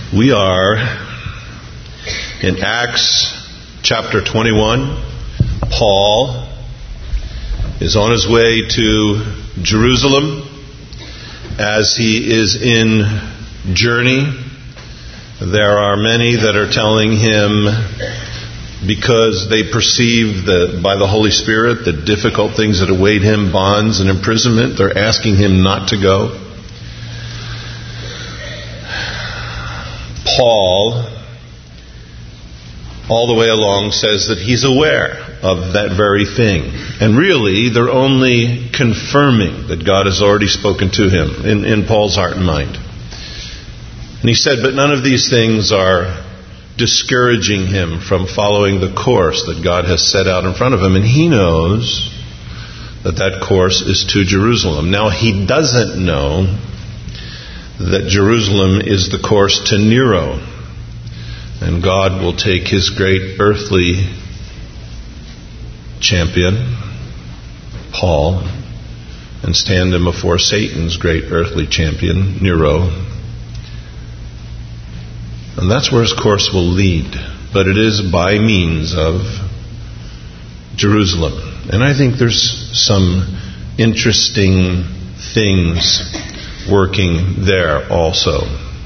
We are in Acts chapter 21. Paul is on his way to Jerusalem. As he is in journey, there are many that are telling him, because they perceive by the Holy Spirit the difficult things that await him, bonds and imprisonment, they're asking him not to go. Paul, all the way along, says that he's aware of that very thing. And really, they're only confirming that God has already spoken to him in Paul's heart and mind. And he said, but none of these things are discouraging him from following the course that God has set out in front of him. And he knows that that course is to Jerusalem. Now, he doesn't know that Jerusalem is the course to Nero. And God will take his great earthly champion, Paul, and stand him before Satan's great earthly champion, Nero. And that's where his course will lead. But it is by means of Jerusalem. And I think there's some interesting things working there also.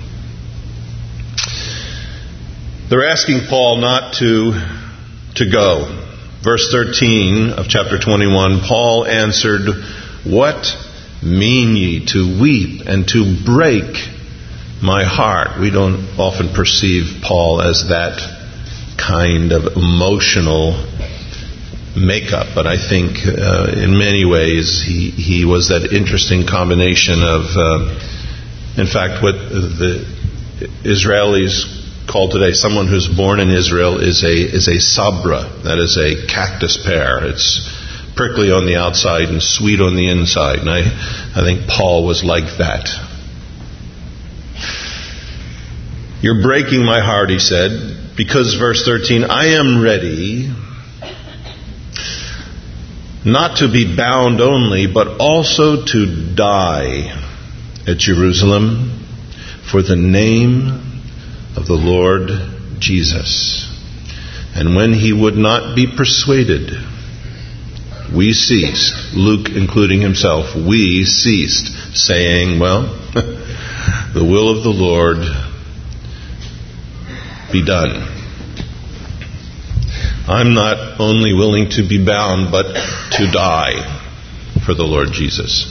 They're asking Paul not to go. Verse 13 of chapter 21, Paul answered, "What mean ye to weep and to break my heart?" We don't often perceive Paul as that kind of emotional makeup, but I think in many ways he was that interesting combination of, in fact, what the Israelis call today, someone who's born in Israel is a sabra, that is a cactus pear. It's prickly on the outside and sweet on the inside, and I think Paul was like that. "You're breaking my heart," he said, because, verse 13, "I am ready not to be bound only, but also to die at Jerusalem for the name of the Lord Jesus." And when he would not be persuaded, we ceased. Luke including himself, we ceased, saying, well, the will of the Lord be done. I'm not only willing to be bound, but to die for the Lord Jesus.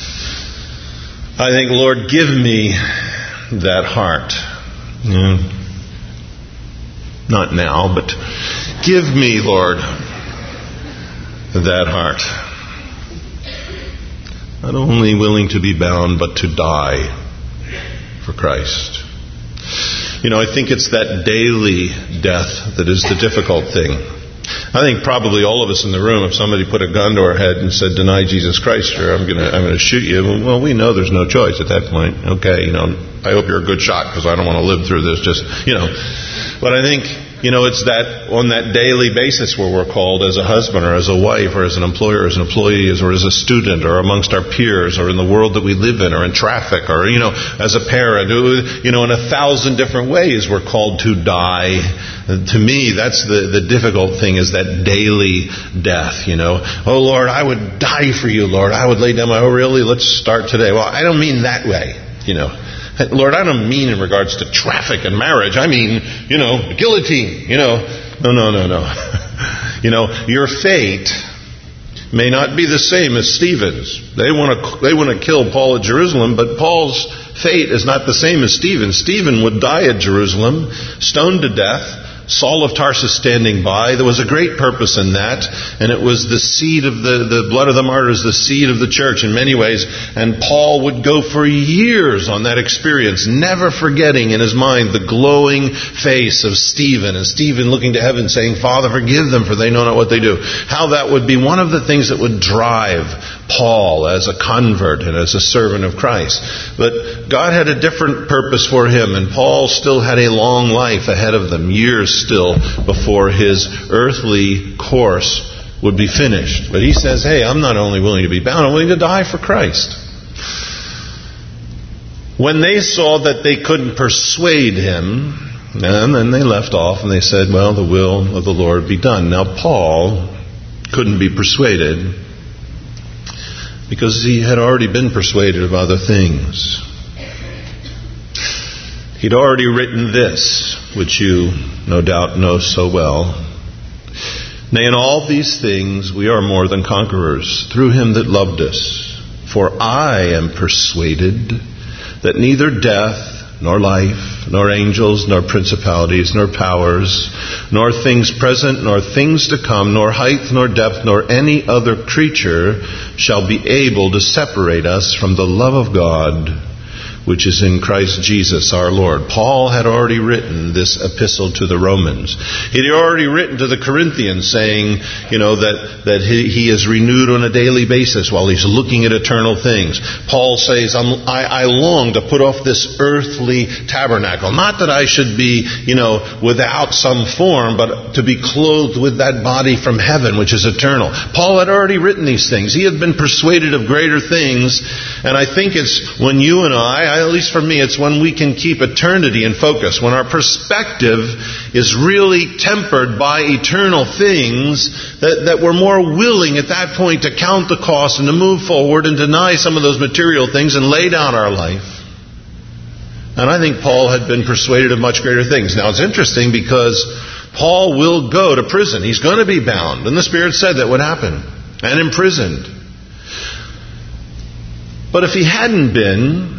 I think, Lord, give me that heart. Not now, but give me, Lord, that heart. Not only willing to be bound, but to die for Christ. I think it's that daily death that is the difficult thing. I think probably all of us in the room, if somebody put a gun to our head and said, "Deny Jesus Christ, or I'm going to shoot you," well, we know there's no choice at that point. Okay, I hope you're a good shot because I don't want to live through this. But I think, it's that on that daily basis where we're called as a husband or as a wife or as an employer, as an employee, or as a student or amongst our peers or in the world that we live in or in traffic or, as a parent, in 1,000 different ways we're called to die. To me, that's the difficult thing, is that daily death, Oh, Lord, I would die for you, Lord. I would lay down oh, really? Let's start today. Well, I don't mean that way, Lord, I don't mean in regards to traffic and marriage. I mean, guillotine, No. Your fate may not be the same as Stephen's. They want to kill Paul at Jerusalem, but Paul's fate is not the same as Stephen. Stephen would die at Jerusalem, stoned to death. Saul of Tarsus standing by. There was a great purpose in that, and it was the seed of the blood of the martyrs, the seed of the church in many ways. And Paul would go for years on that experience, never forgetting in his mind the glowing face of Stephen, and Stephen looking to heaven saying, "Father, forgive them, for they know not what they do." How that would be one of the things that would drive Paul as a convert and as a servant of Christ. But God had a different purpose for him, and Paul still had a long life ahead of them, years still before his earthly course would be finished. But he says, hey, I'm not only willing to be bound, I'm willing to die for Christ. When they saw that they couldn't persuade him, and then they left off and they said, well, the will of the Lord be done. Now Paul couldn't be persuaded because he had already been persuaded of other things. He'd already written this, which you no doubt know so well. Nay, in all these things we are more than conquerors through him that loved us. For I am persuaded that neither death, nor life, nor angels, nor principalities, nor powers, nor things present, nor things to come, nor height, nor depth, nor any other creature shall be able to separate us from the love of God, which is in Christ Jesus our Lord. Paul had already written this epistle to the Romans. He had already written to the Corinthians saying, that he is renewed on a daily basis while he's looking at eternal things. Paul says, I long to put off this earthly tabernacle. Not that I should be, without some form, but to be clothed with that body from heaven, which is eternal. Paul had already written these things. He had been persuaded of greater things. And I think it's when you and I, at least for me, it's when we can keep eternity in focus. When our perspective is really tempered by eternal things, that we're more willing at that point to count the cost and to move forward and deny some of those material things and lay down our life. And I think Paul had been persuaded of much greater things. Now it's interesting because Paul will go to prison. He's going to be bound. And the Spirit said that would happen. And imprisoned. But if he hadn't been,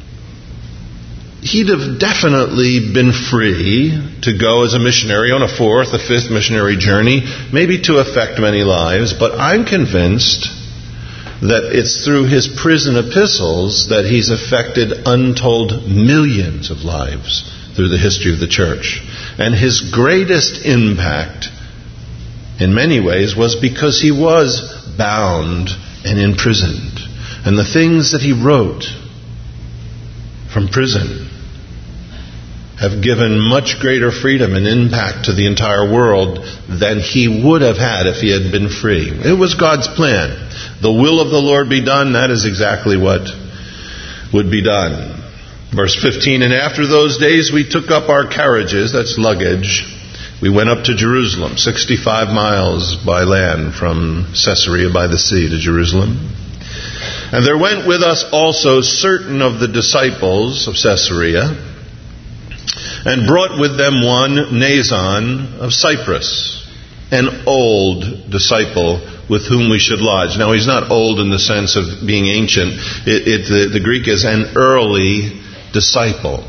he'd have definitely been free to go as a missionary on a fourth, a fifth missionary journey, maybe to affect many lives. But I'm convinced that it's through his prison epistles that he's affected untold millions of lives through the history of the church. And his greatest impact, in many ways, was because he was bound and imprisoned. And the things that he wrote from prison have given much greater freedom and impact to the entire world than he would have had if he had been free. It was God's plan. The will of the Lord be done, that is exactly what would be done. Verse 15, and after those days we took up our carriages, that's luggage. We went up to Jerusalem, 65 miles by land from Caesarea by the sea to Jerusalem. And there went with us also certain of the disciples of Caesarea, and brought with them one Nason of Cyprus, an old disciple with whom we should lodge. Now he's not old in the sense of being ancient. The Greek is an early disciple.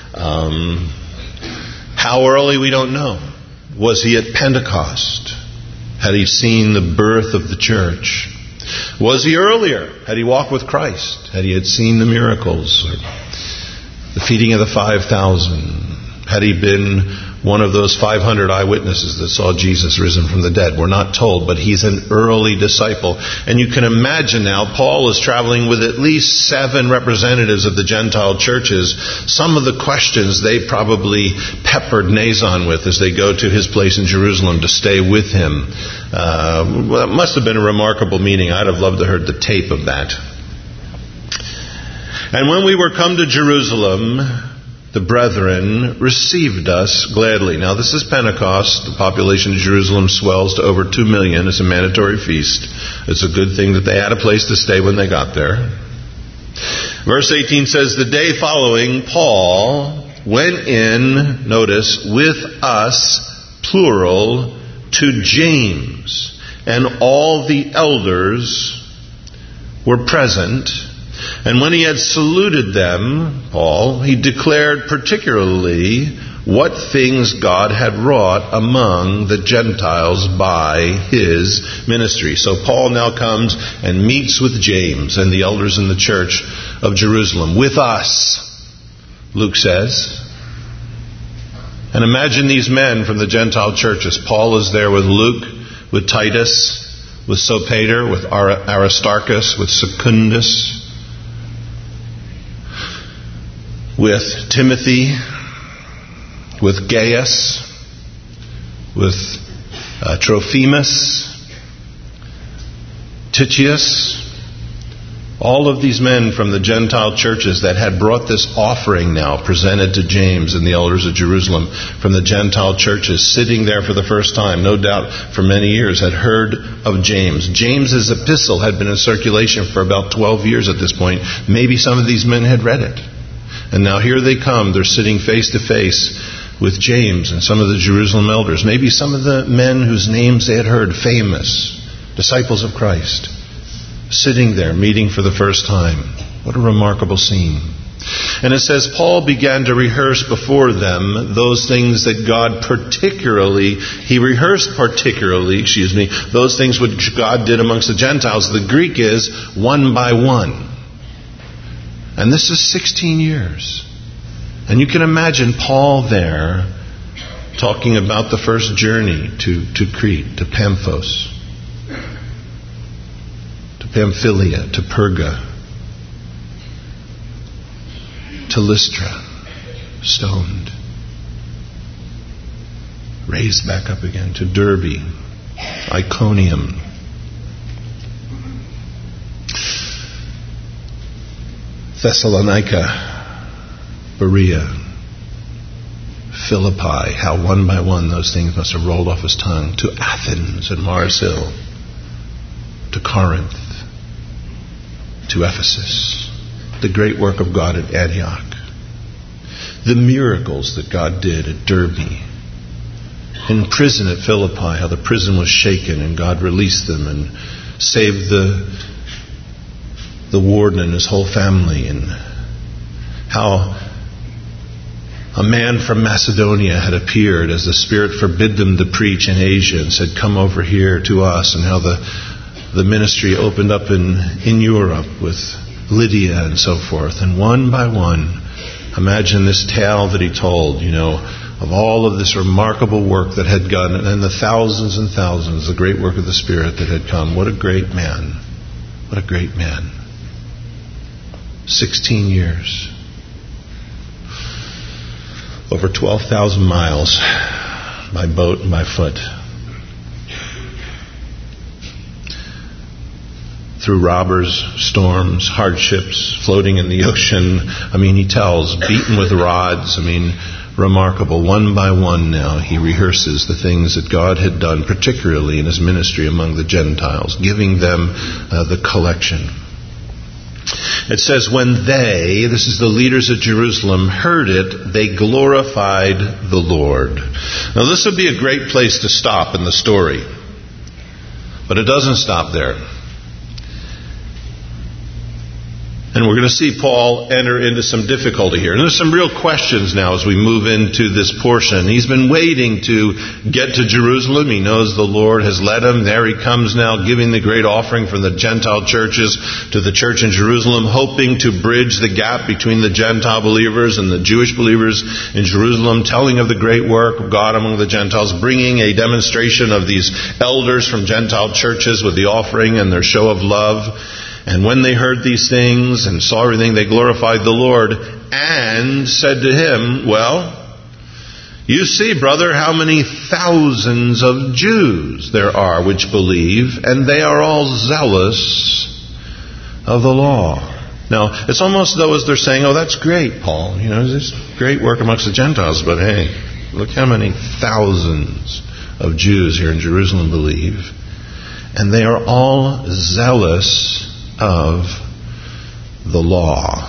How early, we don't know. Was he at Pentecost? Had he seen the birth of the church? Was he earlier? Had he walked with Christ? Had he seen the miracles? Or the feeding of the 5,000? Had he been one of those 500 eyewitnesses that saw Jesus risen from the dead? We're not told, but he's an early disciple. And you can imagine now, Paul is traveling with at least 7 representatives of the Gentile churches. Some of the questions they probably peppered Nason with as they go to his place in Jerusalem to stay with him. Well, it must have been a remarkable meeting. I'd have loved to have heard the tape of that. And when we were come to Jerusalem, the brethren received us gladly. Now this is Pentecost. The population of Jerusalem swells to over 2 million. It's a mandatory feast. It's a good thing that they had a place to stay when they got there. Verse 18 says, the day following, Paul went in, notice, with us, plural, to James. And all the elders were present. And when he had saluted them, Paul, he declared particularly what things God had wrought among the Gentiles by his ministry. So Paul now comes and meets with James and the elders in the church of Jerusalem. With us, Luke says. And imagine these men from the Gentile churches. Paul is there with Luke, with Titus, with Sopater, with Aristarchus, with Secundus, with Timothy, with Gaius, with Trophimus, Titius, All of these men from the Gentile churches that had brought this offering now presented to James and the elders of Jerusalem from the Gentile churches, sitting there for the first time, no doubt for many years, had heard of James. James's epistle had been in circulation for about 12 years at this point. Maybe some of these men had read it. And now here they come. They're sitting face to face with James and some of the Jerusalem elders. Maybe some of the men whose names they had heard, famous disciples of Christ, sitting there, meeting for the first time. What a remarkable scene. And it says, Paul began to rehearse before them those things that God rehearsed particularly, those things which God did amongst the Gentiles. The Greek is one by one. And this is 16 years. And you can imagine Paul there talking about the first journey to Crete, to Paphos, Pamphylia, to Perga, to Lystra, stoned, raised back up again, to Derbe, Iconium, Thessalonica, Berea, Philippi. How one by one those things must have rolled off his tongue. To Athens and Mars Hill, to Corinth, to Ephesus, the great work of God at Antioch, the miracles that God did at Derbe, in prison at Philippi, how the prison was shaken and God released them and saved the warden and his whole family, and how a man from Macedonia had appeared as the Spirit forbid them to preach in Asia and said, come over here to us, and how the ministry opened up in Europe with Lydia and so forth. And one by one, imagine this tale that he told, of all of this remarkable work that had gone, and the thousands and thousands, the great work of the Spirit that had come. What a great man. What a great man. 16 years. Over 12,000 miles by boat and by foot. Through robbers, storms, hardships, floating in the ocean. He tells, beaten with rods. Remarkable. One by one now, he rehearses the things that God had done, particularly in his ministry among the Gentiles, giving them the collection. It says, when they, this is the leaders of Jerusalem, heard it, they glorified the Lord. Now this would be a great place to stop in the story. But it doesn't stop there. And we're going to see Paul enter into some difficulty here. And there's some real questions now as we move into this portion. He's been waiting to get to Jerusalem. He knows the Lord has led him. There he comes now, giving the great offering from the Gentile churches to the church in Jerusalem, hoping to bridge the gap between the Gentile believers and the Jewish believers in Jerusalem, telling of the great work of God among the Gentiles, bringing a demonstration of these elders from Gentile churches with the offering and their show of love. And when they heard these things and saw everything, they glorified the Lord and said to him, well, you see, brother, how many thousands of Jews there are which believe, and they are all zealous of the law. Now, it's almost though as they're saying, oh, that's great, Paul. There's great work amongst the Gentiles, but hey, look how many thousands of Jews here in Jerusalem believe. And they are all zealous of the law.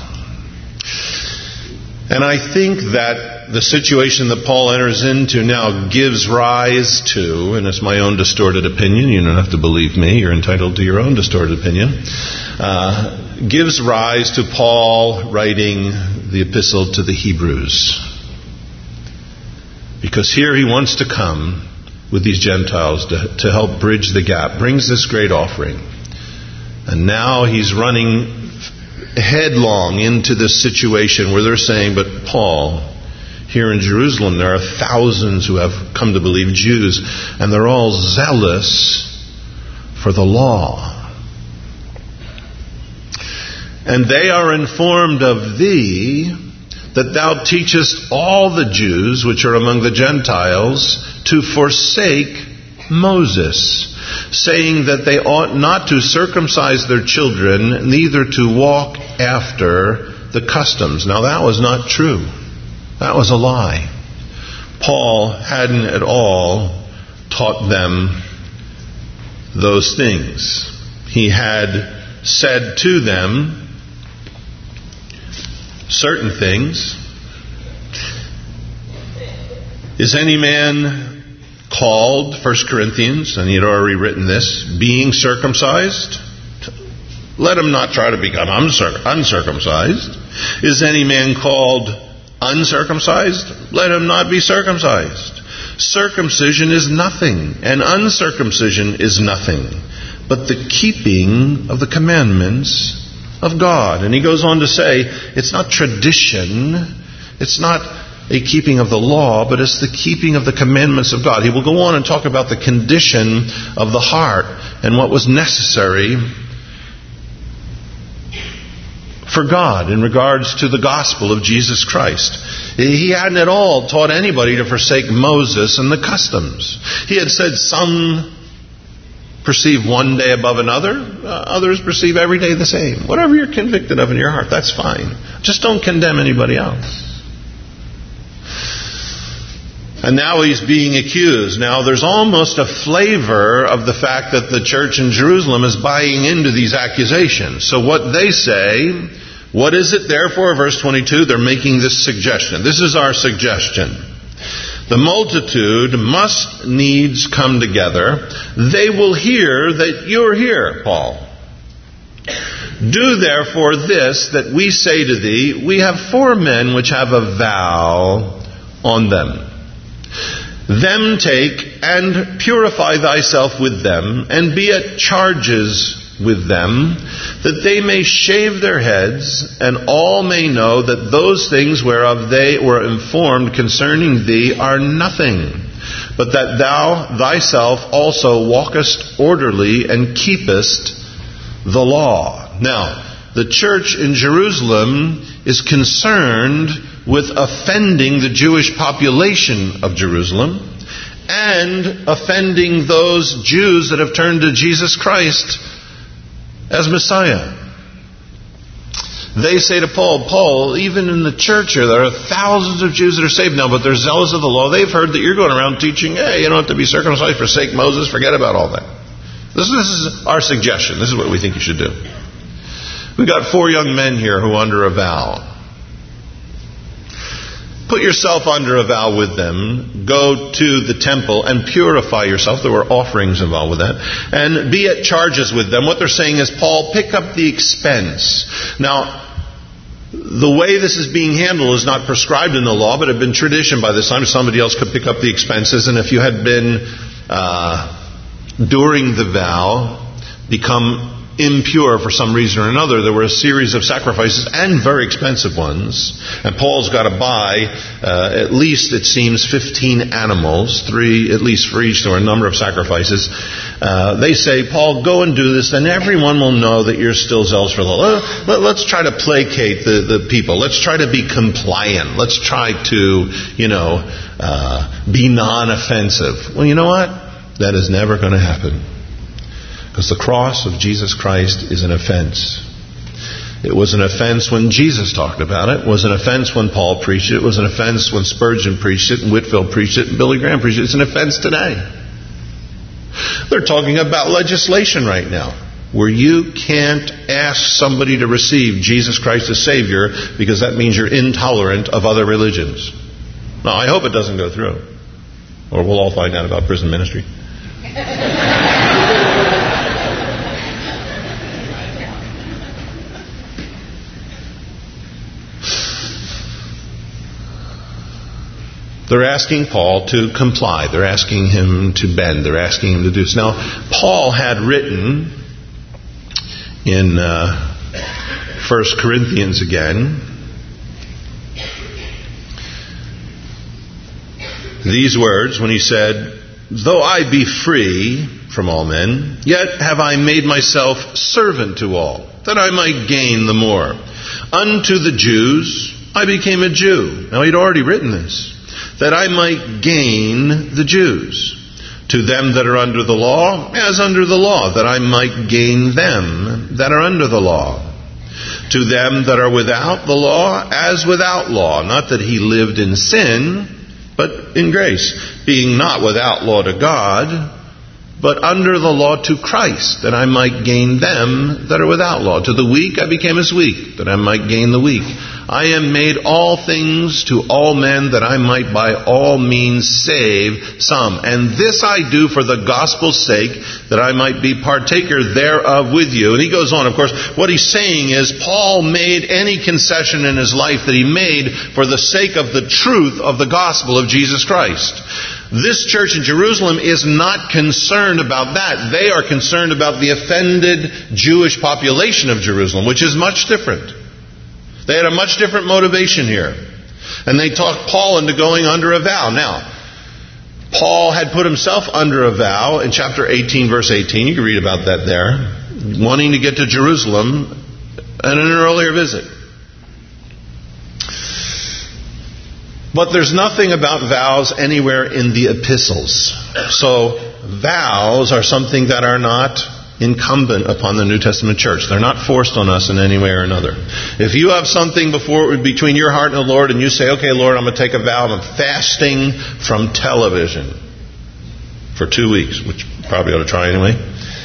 And I think that the situation that Paul enters into now gives rise to, and it's my own distorted opinion, you don't have to believe me, you're entitled to your own distorted opinion, gives rise to Paul writing the epistle to the Hebrews. Because here he wants to come with these Gentiles to help bridge the gap, brings this great offering. And now he's running headlong into this situation where they're saying, but Paul, here in Jerusalem there are thousands who have come to believe, Jews, and they're all zealous for the law. And they are informed of thee, that thou teachest all the Jews which are among the Gentiles to forsake Moses. saying that they ought not to circumcise their children, neither to walk after the customs. Now that was not true. That was a lie. Paul hadn't at all taught them those things. He had said to them certain things. Is any man called, 1 Corinthians, and he had already written this, being circumcised? Let him not try to become uncircumcised. Is any man called uncircumcised? Let him not be circumcised. Circumcision is nothing, and uncircumcision is nothing, but the keeping of the commandments of God. And he goes on to say, it's not tradition, it's not a keeping of the law, but it's the keeping of the commandments of God. He will go on and talk about the condition of the heart and what was necessary for God in regards to the gospel of Jesus Christ. He hadn't at all taught anybody to forsake Moses and the customs. He had said some perceive one day above another, others perceive every day the same. Whatever you're convicted of in your heart, that's fine. Just don't condemn anybody else. And now he's being accused. Now there's almost a flavor of the fact that the church in Jerusalem is buying into these accusations. So what they say, what is it therefore? Verse 22, they're making this suggestion. This is our suggestion. The multitude must needs come together. They will hear that you're here, Paul. Do therefore this, that we say to thee, we have 4 men which have a vow on them. Them take and purify thyself with them, and be at charges with them, that they may shave their heads, and all may know that those things whereof they were informed concerning thee are nothing, but that thou thyself also walkest orderly and keepest the law. Now, the church in Jerusalem is concerned with offending the Jewish population of Jerusalem and offending those Jews that have turned to Jesus Christ as Messiah. They say to Paul, even in the church here, there are thousands of Jews that are saved now, but they're zealous of the law. They've heard that you're going around teaching, hey, you don't have to be circumcised, forsake Moses, forget about all that. This is our suggestion. This is what we think you should do. We've got 4 young men here who are under a vow. Put yourself under a vow with them. Go to the temple and purify yourself. There were offerings involved with that. And be at charges with them. What they're saying is, Paul, pick up the expense. Now, the way this is being handled is not prescribed in the law, but had been tradition by this time. Somebody else could pick up the expenses. And if you had been, during the vow, become impure for some reason or another, there were a series of sacrifices, and very expensive ones. And Paul's got to buy at least, it seems, 15 animals, 3 at least for each. There were a number of sacrifices. They say, Paul, go and do this, then everyone will know that you're still zealous for the law. Let's try to placate the people. Let's try to be compliant. Let's try to, be non-offensive. Well, you know what? That is never going to happen. Because the cross of Jesus Christ is an offense. It was an offense when Jesus talked about it. It was an offense when Paul preached it. It was an offense when Spurgeon preached it, and Whitefield preached it, and Billy Graham preached it. It's an offense today. They're talking about legislation right now, where you can't ask somebody to receive Jesus Christ as Savior because that means you're intolerant of other religions. Now, I hope it doesn't go through, or we'll all find out about prison ministry. They're asking Paul to comply. They're asking him to bend. They're asking him to do this. Now, Paul had written in 1 Corinthians again these words when he said, though I be free from all men, yet have I made myself servant to all, that I might gain the more. Unto the Jews I became a Jew. Now, he'd already written this. That I might gain the Jews. To them that are under the law, as under the law, that I might gain them that are under the law. To them that are without the law, as without law. Not that he lived in sin, but in grace. Being not without law to God, but under the law to Christ, that I might gain them that are without law. To the weak I became as weak, that I might gain the weak. I am made all things to all men, that I might by all means save some. And this I do for the gospel's sake, that I might be partaker thereof with you. And he goes on, of course, what he's saying is Paul made any concession in his life that he made for the sake of the truth of the gospel of Jesus Christ. This church in Jerusalem is not concerned about that. They are concerned about the offended Jewish population of Jerusalem, which is much different. They had a much different motivation here. And they talked Paul into going under a vow. Now, Paul had put himself under a vow in chapter 18, verse 18. You can read about that there. Wanting to get to Jerusalem and an earlier visit. But there's nothing about vows anywhere in the epistles. So vows are something that are not incumbent upon the New Testament church. They're not forced on us in any way or another. If you have something between your heart and the Lord, and you say, okay, Lord, I'm going to take a vow, I'm fasting from television for 2 weeks, which you probably ought to try anyway.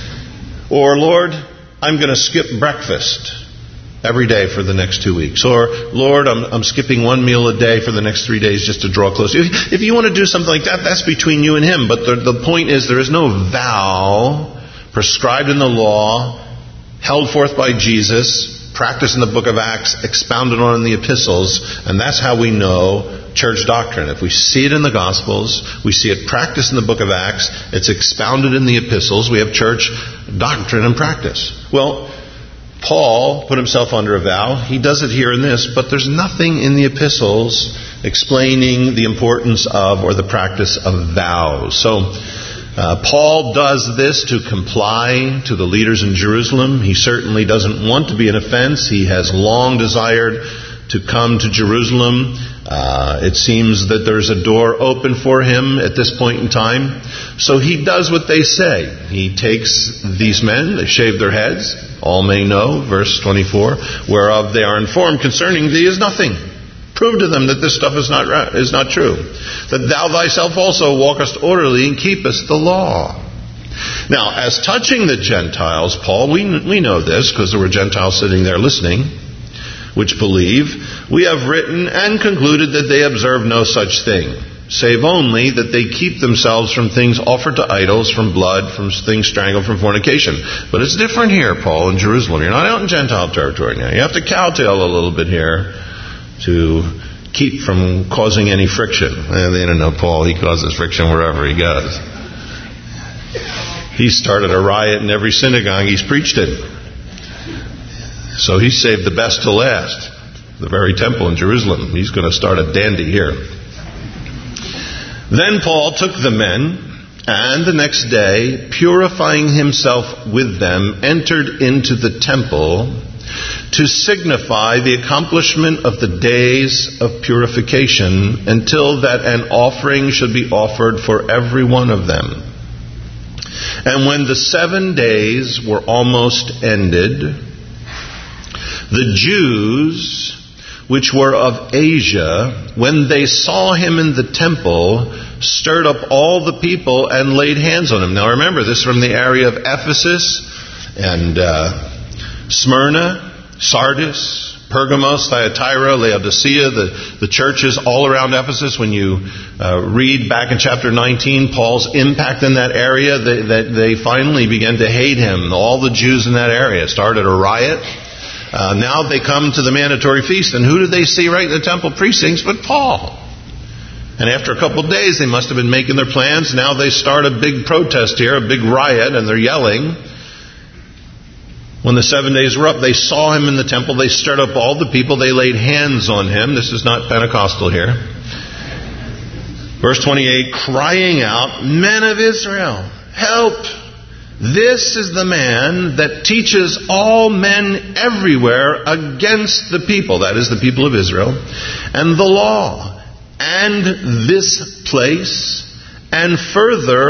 Or, Lord, I'm going to skip breakfast every day for the next 2 weeks. Or, Lord, I'm skipping one meal a day for the next 3 days just to draw closer. If you want to do something like that, that's between you and Him. But the point is, there is no vow prescribed in the law, held forth by Jesus, practiced in the book of Acts, expounded on in the epistles, and that's how we know church doctrine. If we see it in the Gospels, we see it practiced in the book of Acts, it's expounded in the epistles, we have church doctrine and practice. Well, Paul put himself under a vow. He does it here in this, but there's nothing in the epistles explaining the importance of or the practice of vows. So, Paul does this to comply to the leaders in Jerusalem. He certainly doesn't want to be an offense. He has long desired to come to Jerusalem. It seems that there's a door open for him at this point in time. So he does what they say. He takes these men, they shave their heads. All may know, verse 24, whereof they are informed concerning thee is nothing. Prove to them that this stuff is not true. That thou thyself also walkest orderly and keepest the law. Now, as touching the Gentiles, Paul, we know this because there were Gentiles sitting there listening, which believe. We have written and concluded that they observe no such thing, save only that they keep themselves from things offered to idols, from blood, from things strangled, from fornication. But it's different here, Paul, in Jerusalem. You're not out in Gentile territory now. You have to cowtail a little bit here to keep from causing any friction. And they don't know Paul, he causes friction wherever he goes. He started a riot in every synagogue he's preached in. So he saved the best to last. The very temple in Jerusalem. He's going to start a dandy here. Then Paul took the men, and the next day, purifying himself with them, entered into the temple to signify the accomplishment of the days of purification, until that an offering should be offered for every one of them. And when the 7 days were almost ended, the Jews which were of Asia, when they saw him in the temple, stirred up all the people and laid hands on him. Now remember, this is from the area of Ephesus and Smyrna, Sardis, Pergamos, Thyatira, Laodicea, the churches all around Ephesus. When you read back in chapter 19, Paul's impact in that area, they finally began to hate him. All the Jews in that area started a riot. Now they come to the mandatory feast, and who do they see right in the temple precincts but Paul? And after a couple of days, they must have been making their plans. Now they start a big protest here, a big riot, and they're yelling. When the 7 days were up, they saw him in the temple. They stirred up all the people. They laid hands on him. This is not Pentecostal here. Verse 28, crying out, Men of Israel, help! This is the man that teaches all men everywhere against the people, that is the people of Israel, and the law, and this place, and further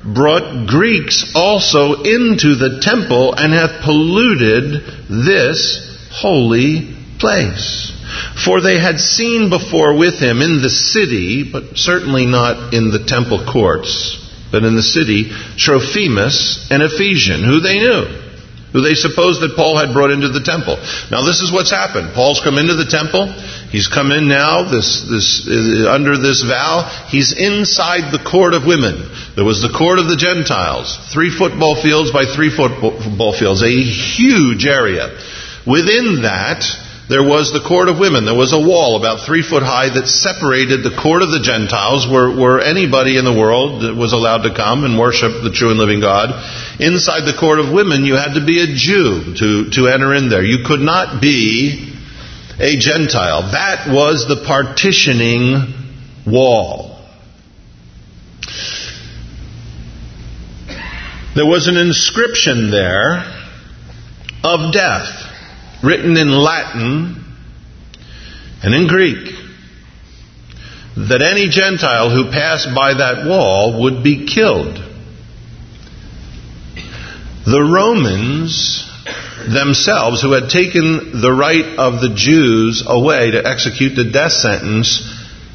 brought Greeks also into the temple, and hath polluted this holy place. For they had seen before with him in the city, but certainly not in the temple courts, but in the city, Trophimus, an Ephesian, who they knew, who they supposed that Paul had brought into the temple. Now this is what's happened. Paul's come into the temple. He's come in now, under this vow. He's inside the court of women. There was the court of the Gentiles, 3 football fields by 3 football fields, a huge area. Within that, there was the court of women. There was a wall about 3 foot high that separated the court of the Gentiles, where anybody in the world was allowed to come and worship the true and living God. Inside the court of women, you had to be a Jew to enter in there. You could not be a Gentile. That was the partitioning wall. There was an inscription there of death, written in Latin and in Greek, that any Gentile who passed by that wall would be killed. The Romans themselves, who had taken the right of the Jews away to execute the death sentence,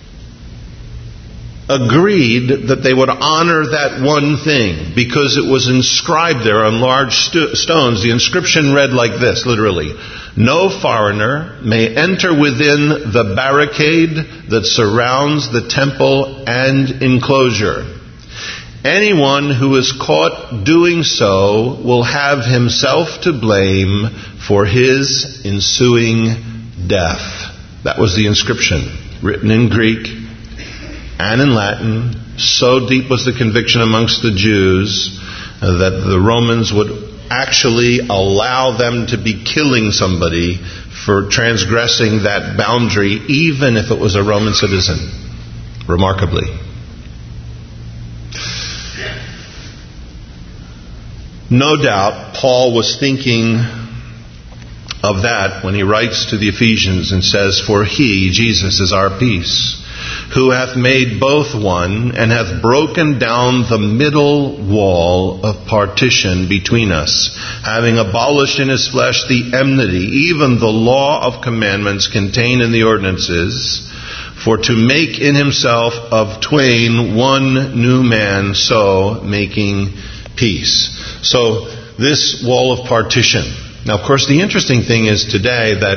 agreed that they would honor that one thing because it was inscribed there on large stones. The inscription read like this, literally: "No foreigner may enter within the barricade that surrounds the temple and enclosure. Anyone who is caught doing so will have himself to blame for his ensuing death." That was the inscription, written in Greek and in Latin. So deep was the conviction amongst the Jews that the Romans would actually allow them to be killing somebody for transgressing that boundary, even if it was a Roman citizen. Remarkably. No doubt Paul was thinking of that when he writes to the Ephesians and says, "For he, Jesus, is our peace, who hath made both one, and hath broken down the middle wall of partition between us, having abolished in his flesh the enmity, even the law of commandments contained in the ordinances, for to make in himself of twain one new man, so making peace." So this wall of partition. Now, of course, the interesting thing is today that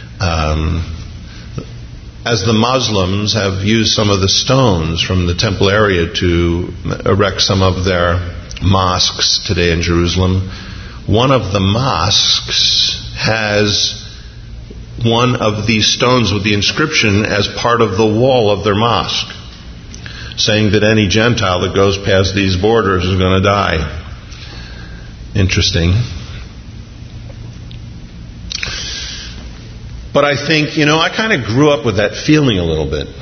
as the Muslims have used some of the stones from the temple area to erect some of their mosques today in Jerusalem, one of the mosques has one of these stones with the inscription as part of the wall of their mosque, saying that any Gentile that goes past these borders is going to die. Interesting. But I think, I kind of grew up with that feeling a little bit. It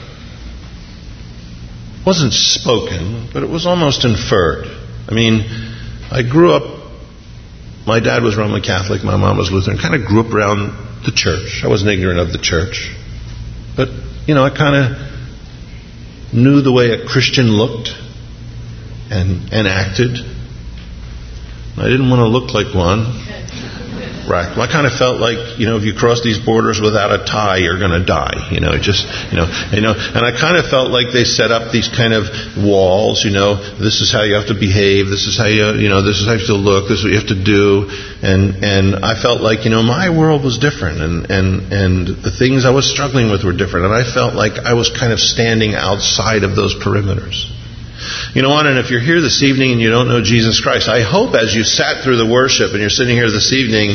wasn't spoken, but it was almost inferred. I mean, I grew up, my dad was Roman Catholic, my mom was Lutheran, kind of grew up around the church. I wasn't ignorant of the church. But, I kind of knew the way a Christian looked and acted. I didn't want to look like one. Right. Well, I kind of felt like, if you cross these borders without a tie, you're going to die. And I kind of felt like they set up these kind of walls. This is how you have to behave. This is how this is how you have to look. This is what you have to do. And I felt like, my world was different, and the things I was struggling with were different. And I felt like I was kind of standing outside of those perimeters. You know what? And if you're here this evening and you don't know Jesus Christ, I hope as you sat through the worship and you're sitting here this evening,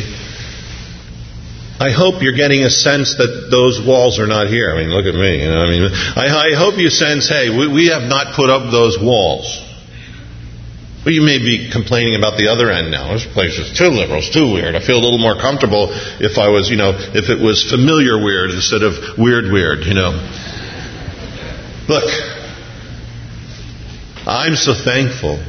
I hope you're getting a sense that those walls are not here. I mean, look at me. I hope you sense, hey, we have not put up those walls. Well, you may be complaining about the other end now. This place is too liberal, it's too weird. I feel a little more comfortable if I was, if it was familiar weird instead of weird. Look, I'm so thankful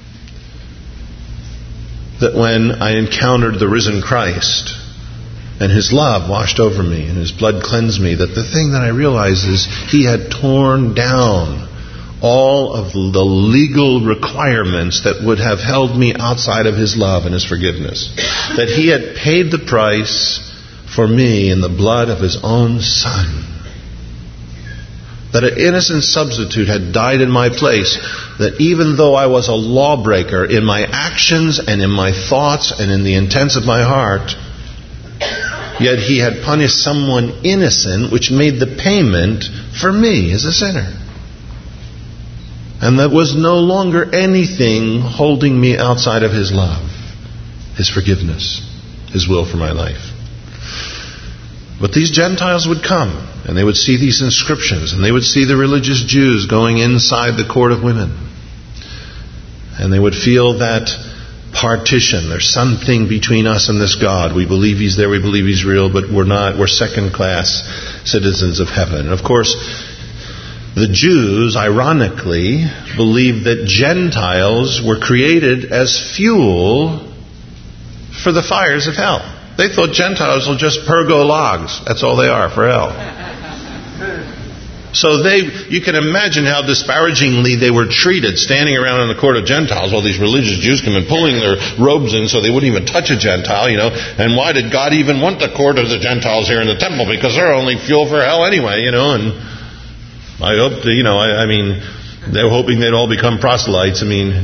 that when I encountered the risen Christ and His love washed over me and His blood cleansed me, that the thing that I realized is He had torn down all of the legal requirements that would have held me outside of His love and His forgiveness. That He had paid the price for me in the blood of His own Son. That an innocent substitute had died in my place. That even though I was a lawbreaker in my actions and in my thoughts and in the intents of my heart, yet He had punished someone innocent, which made the payment for me as a sinner. And there was no longer anything holding me outside of His love, His forgiveness, His will for my life. But these Gentiles would come, and they would see these inscriptions, and they would see the religious Jews going inside the court of women. And they would feel that partition. There's something between us and this God. We believe He's there, we believe He's real, but we're not. We're second-class citizens of heaven. And of course, the Jews, ironically, believed that Gentiles were created as fuel for the fires of hell. They thought Gentiles were just pergo logs. That's all they are for hell. So you can imagine how disparagingly they were treated, standing around in the court of Gentiles. All these religious Jews come in, pulling their robes in so they wouldn't even touch a Gentile, And why did God even want the court of the Gentiles here in the temple? Because they're only fuel for hell anyway, And I hope, they were hoping they'd all become proselytes.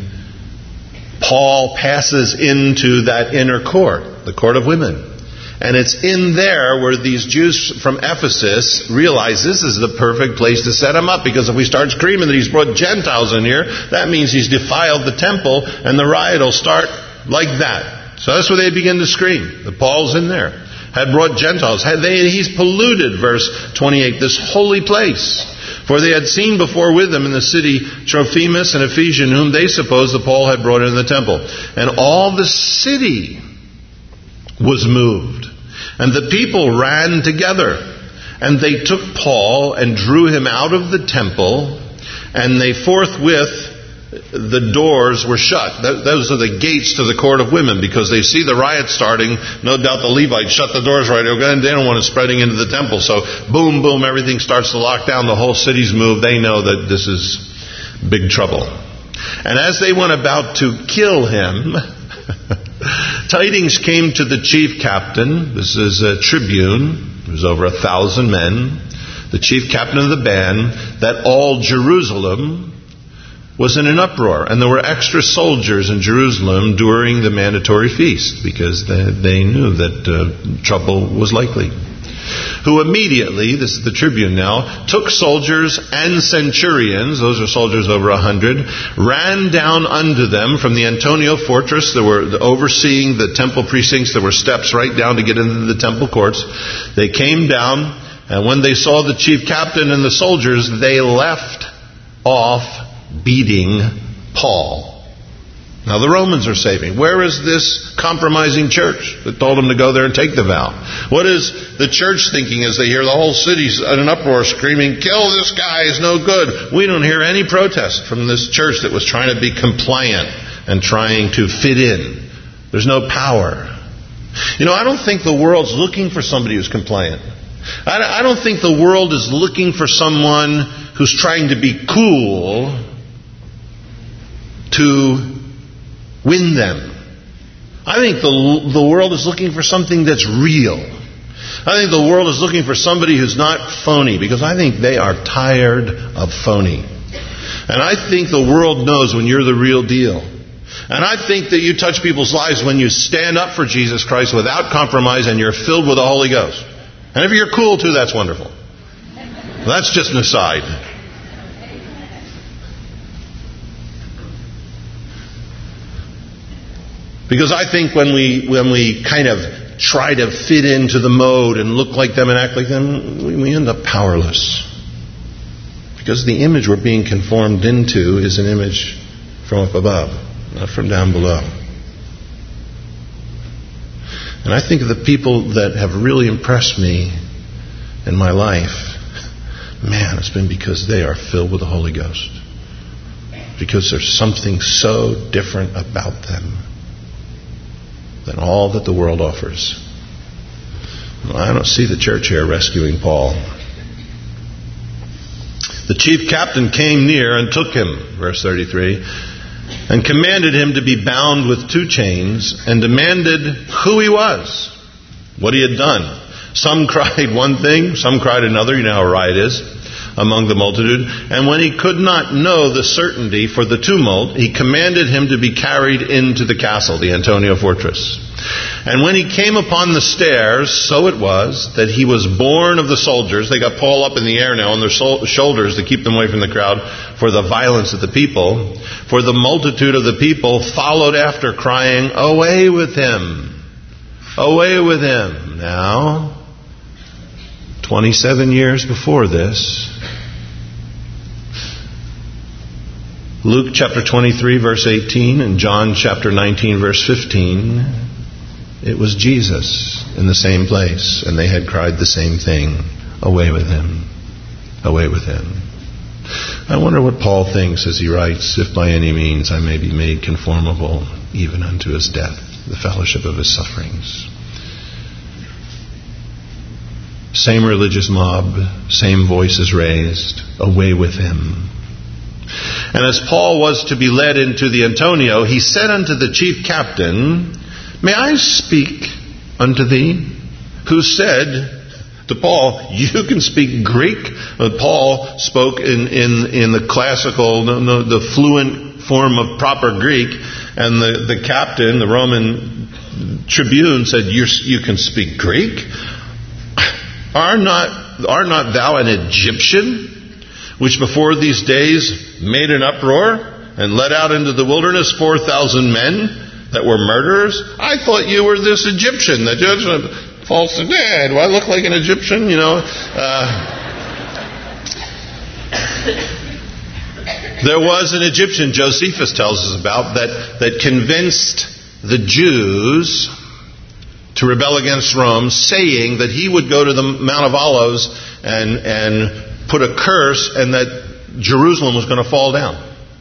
Paul passes into that inner court, the court of women. And it's in there where these Jews from Ephesus realize this is the perfect place to set him up. Because if we start screaming that he's brought Gentiles in here, that means he's defiled the temple, and the riot will start like that. So that's where they begin to scream. The Paul's in there. Had brought Gentiles. He's polluted, verse 28, this holy place. For they had seen before with him in the city Trophimus, an Ephesian, whom they supposed that Paul had brought into the temple. And all the city was moved. And the people ran together. And they took Paul and drew him out of the temple. And they forthwith, the doors were shut. Those are the gates to the court of women, because they see the riot starting. No doubt the Levites shut the doors right away. They don't want it spreading into the temple. So boom, boom, everything starts to lock down. The whole city's moved. They know that this is big trouble. And as they went about to kill him, tidings came to the chief captain. This is a tribune. There's over 1,000 men. The chief captain of the band, that all Jerusalem was in an uproar. And there were extra soldiers in Jerusalem during the mandatory feast, because they knew that trouble was likely. Who immediately, this is the tribune now, took soldiers and centurions, those are soldiers over 100, ran down unto them from the Antonia fortress. There were overseeing the temple precincts. There were steps right down to get into the temple courts. They came down, and when they saw the chief captain and the soldiers, they left off beating Paul. Now the Romans are saving. Where is this compromising church that told them to go there and take the vow? What is the church thinking as they hear the whole city's in an uproar screaming, kill this guy, he's no good? We don't hear any protest from this church that was trying to be compliant and trying to fit in. There's no power. I don't think the world's looking for somebody who's compliant. I don't think the world is looking for someone who's trying to be cool to win them. I think the world is looking for something that's real. I think the world is looking for somebody who's not phony, because I think they are tired of phony. And I think the world knows when you're the real deal. And I think that you touch people's lives when you stand up for Jesus Christ without compromise and you're filled with the Holy Ghost. And if you're cool too, that's wonderful. That's just an aside. Because I think when we kind of try to fit into the mode and look like them and act like them, we end up powerless. Because the image we're being conformed into is an image from up above, not from down below. And I think of the people that have really impressed me in my life, man, it's been because they are filled with the Holy Ghost. Because there's something so different about them than all that the world offers. Well, I don't see the church here rescuing Paul. The chief captain came near and took him, verse 33, and commanded him to be bound with 2 chains, and demanded who he was, what he had done. Some cried one thing, some cried another. You know how a riot is among the multitude. And when he could not know the certainty for the tumult, he commanded him to be carried into the castle, the Antonia fortress. And when he came upon the stairs, so it was that he was borne of the soldiers. They got Paul up in the air now on their shoulders to keep them away from the crowd for the violence of the people. For the multitude of the people followed after, crying, "Away with him! Away with him!" Now, 27 years before this, Luke chapter 23 verse 18 and John chapter 19 verse 15, it was Jesus in the same place, and they had cried the same thing, "Away with him, away with him." I wonder what Paul thinks as he writes, "If by any means I may be made conformable even unto his death, the fellowship of his sufferings." Same religious mob, same voices raised, "Away with him." And as Paul was to be led into the Antonio, he said unto the chief captain, "May I speak unto thee?" Who said to Paul, "You can speak Greek." Paul spoke in the classical, the fluent form of proper Greek, and the captain, the Roman tribune, said, "You can speak Greek? Are not thou an Egyptian, which before these days made an uproar and led out into the wilderness 4,000 men that were murderers? I thought you were this Egyptian." The judge Paul said, "Do I look like an Egyptian?" There was an Egyptian, Josephus tells us about, that convinced the Jews to rebel against Rome, saying that he would go to the Mount of Olives and put a curse, and that Jerusalem was going to fall down.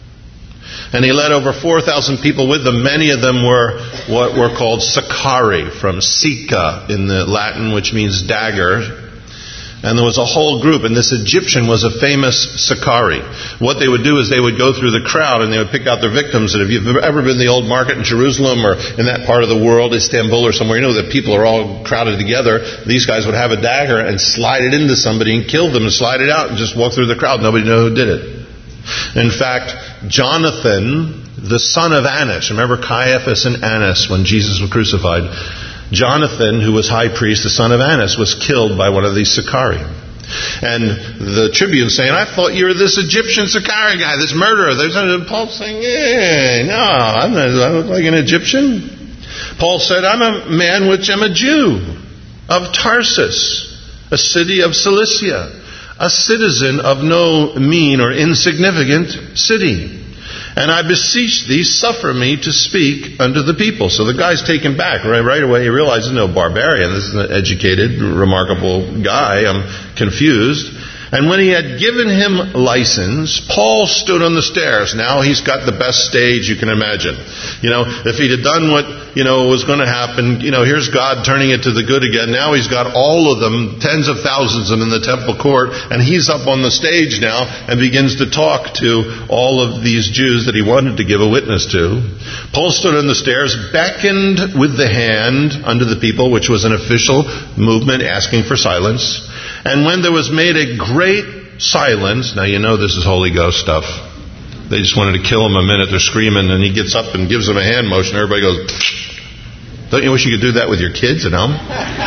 And he led over 4,000 people with them. Many of them were what were called Sicarii, from Sica in the Latin, which means dagger. And there was a whole group, and this Egyptian was a famous Sicarii. What they would do is they would go through the crowd and they would pick out their victims. And if you've ever been to the old market in Jerusalem or in that part of the world, Istanbul or somewhere, you know that people are all crowded together. These guys would have a dagger and slide it into somebody and kill them and slide it out and just walk through the crowd. Nobody knew who did it. In fact, Jonathan, the son of Annas, remember Caiaphas and Annas when Jesus was crucified? Jonathan, who was high priest, the son of Annas, was killed by one of these Sicarii. And the tribune saying, "I thought you were this Egyptian Sicarii guy, this murderer." There's Paul saying, "Hey, no, I look like an Egyptian." Paul said, "I'm a man which am a Jew of Tarsus, a city of Cilicia, a citizen of no mean or insignificant city. And I beseech thee, suffer me to speak unto the people." So the guy's taken back. Right away he realizes, no, barbarian. This is an educated, remarkable guy. I'm confused. And when he had given him license, Paul stood on the stairs. Now he's got the best stage you can imagine. If he'd have done what, was going to happen, here's God turning it to the good again. Now he's got all of them, tens of thousands of them in the temple court, and he's up on the stage now and begins to talk to all of these Jews that he wanted to give a witness to. Paul stood on the stairs, beckoned with the hand unto the people, which was an official movement asking for silence. And when there was made a great silence, now you know this is Holy Ghost stuff. They just wanted to kill him a minute. They're screaming, and he gets up and gives them a hand motion. Everybody goes, "Don't you wish you could do that with your kids at home?"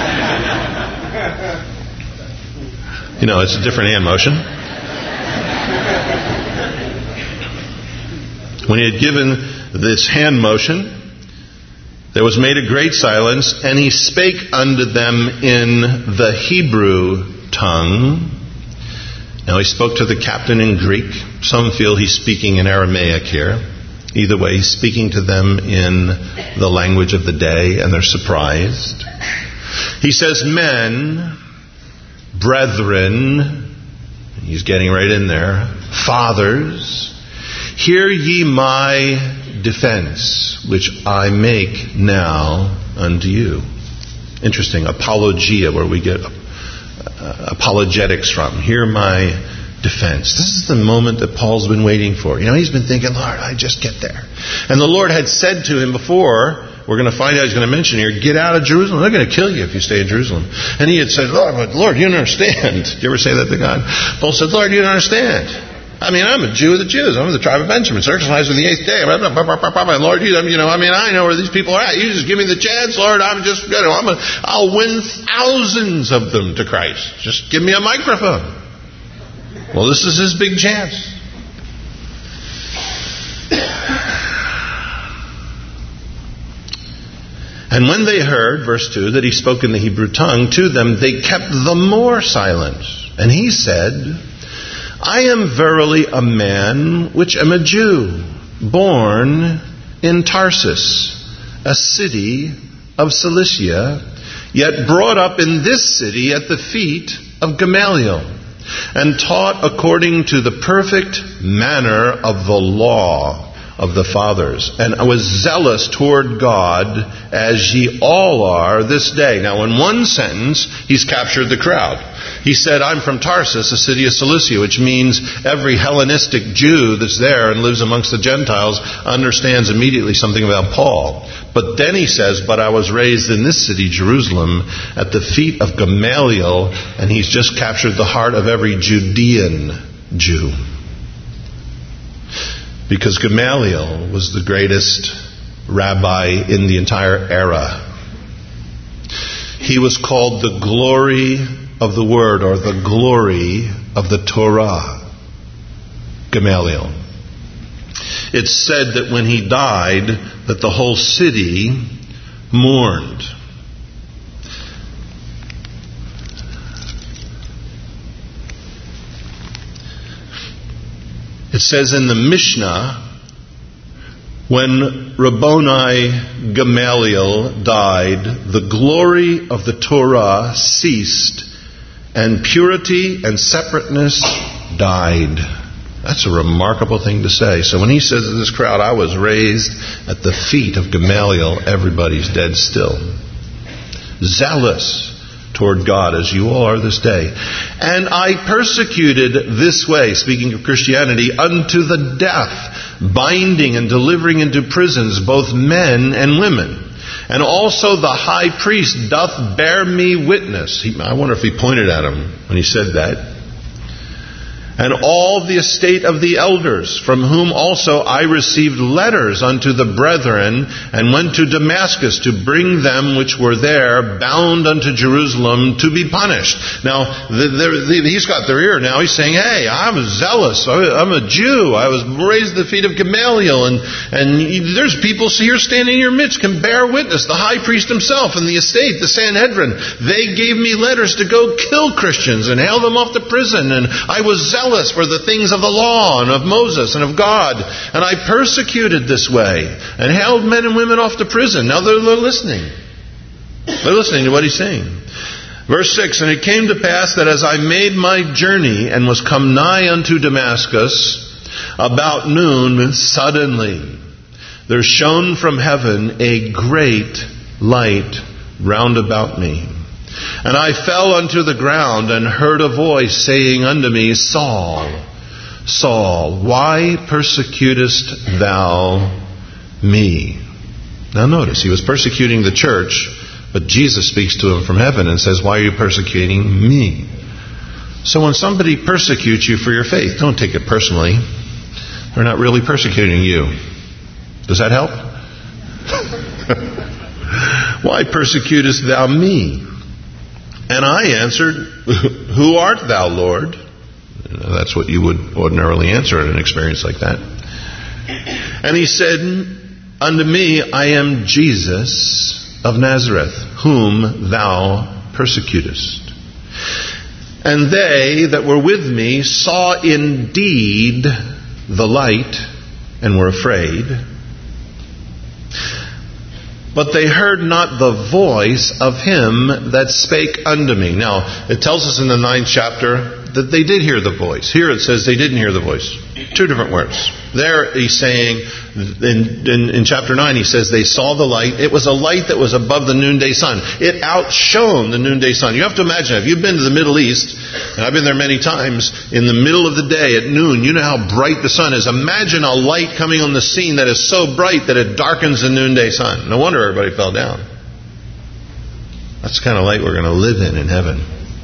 It's a different hand motion. When he had given this hand motion, there was made a great silence, and he spake unto them in the Hebrew tongue. Now he spoke to the captain in Greek. Some feel he's speaking in Aramaic here. Either way, he's speaking to them in the language of the day, and they're surprised. He says, "Men, brethren," he's getting right in there, "fathers, hear ye my defense, which I make now unto you." Interesting, apologia, where we get apologetics from. "Hear my defense. This is the moment that Paul's been waiting for. He's been thinking, Lord, I just get there. And the Lord had said to him before, we're going to find out, he's going to mention here, get out of Jerusalem. They're going to kill you if you stay in Jerusalem. And he had said, Lord, you don't understand. Did you ever say that to God? Paul said, Lord, you don't understand. I'm a Jew of the Jews. I'm of the tribe of Benjamin, circumcised on the 8th day. And Lord, I know where these people are at. You just give me the chance, Lord. I'll win thousands of them to Christ. Just give me a microphone. Well, this is his big chance. And when they heard, verse 2, that he spoke in the Hebrew tongue to them, they kept the more silent. And he said, I am verily a man which am a Jew, born in Tarsus, a city of Cilicia, yet brought up in this city at the feet of Gamaliel, and taught according to the perfect manner of the law of the fathers, and I was zealous toward God, as ye all are this day. Now, in one sentence, he's captured the crowd. He said, I'm from Tarsus, a city of Cilicia, which means every Hellenistic Jew that's there and lives amongst the Gentiles understands immediately something about Paul. But then he says, but I was raised in this city, Jerusalem, at the feet of Gamaliel, and he's just captured the heart of every Judean Jew. Because Gamaliel was the greatest rabbi in the entire era. He was called the glory of the word, or the glory of the Torah. Gamaliel. It's said that when he died, that the whole city mourned. It says in the Mishnah, when Rabboni Gamaliel died, the glory of the Torah ceased, and purity and separateness died. That's a remarkable thing to say. So when he says to this crowd, I was raised at the feet of Gamaliel, everybody's dead still. Zealous toward God, as you all are this day. And I persecuted this way, speaking of Christianity, unto the death, binding and delivering into prisons both men and women. And also the high priest doth bear me witness. I wonder if he pointed at him when he said that. And all the estate of the elders, from whom also I received letters unto the brethren, and went to Damascus to bring them which were there, bound unto Jerusalem, to be punished. Now, he's got their ear now. He's saying, hey, I'm zealous. I'm a Jew. I was raised at the feet of Gamaliel. And there's people here standing in your midst can bear witness. The high priest himself and the estate, the Sanhedrin, they gave me letters to go kill Christians and hail them off to prison. And I was zealous for the things of the law and of Moses and of God. And I persecuted this way and held men and women off to prison. Now they're listening. They're listening to what he's saying. Verse 6, and it came to pass that as I made my journey and was come nigh unto Damascus, about noon, suddenly there shone from heaven a great light round about me. And I fell unto the ground, and heard a voice saying unto me, Saul, Saul, why persecutest thou me? Now notice, he was persecuting the church, but Jesus speaks to him from heaven and says, why are you persecuting me? So when somebody persecutes you for your faith, don't take it personally. They're not really persecuting you. Does that help? Why persecutest thou me? And I answered, who art thou, Lord? That's what you would ordinarily answer in an experience like that. And he said unto me, I am Jesus of Nazareth, whom thou persecutest. And they that were with me saw indeed the light, and were afraid. But they heard not the voice of him that spake unto me. Now, it tells us in the 9th chapter that they did hear the voice. Here it says they didn't hear the voice. Two different words. There he's saying, in chapter 9, he says they saw the light. It was a light that was above the noonday sun. It outshone the noonday sun. You have to imagine, if you've been to the Middle East, and I've been there many times, in the middle of the day at noon, you know how bright the sun is. Imagine a light coming on the scene that is so bright that it darkens the noonday sun. No wonder everybody fell down. That's the kind of light we're going to live in heaven.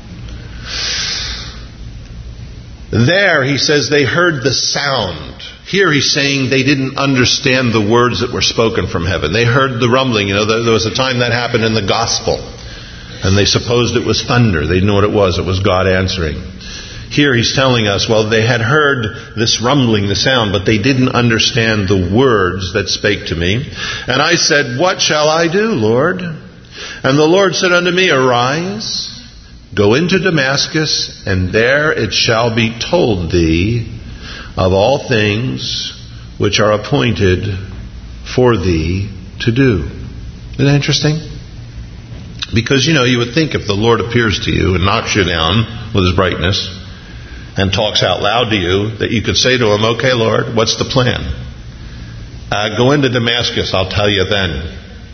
There, he says, they heard the sound. Here he's saying they didn't understand the words that were spoken from heaven. They heard the rumbling. You know, there was a time that happened in the gospel, and they supposed it was thunder. They didn't know what it was. It was God answering. Here he's telling us, well, they had heard this rumbling, the sound, but they didn't understand the words that spake to me. And I said, what shall I do, Lord? And the Lord said unto me, arise, go into Damascus, and there it shall be told thee of all things which are appointed for thee to do. Isn't that interesting? Because, you know, you would think if the Lord appears to you and knocks you down with His brightness and talks out loud to you, that you could say to Him, okay, Lord, what's the plan? Go into Damascus, I'll tell you then.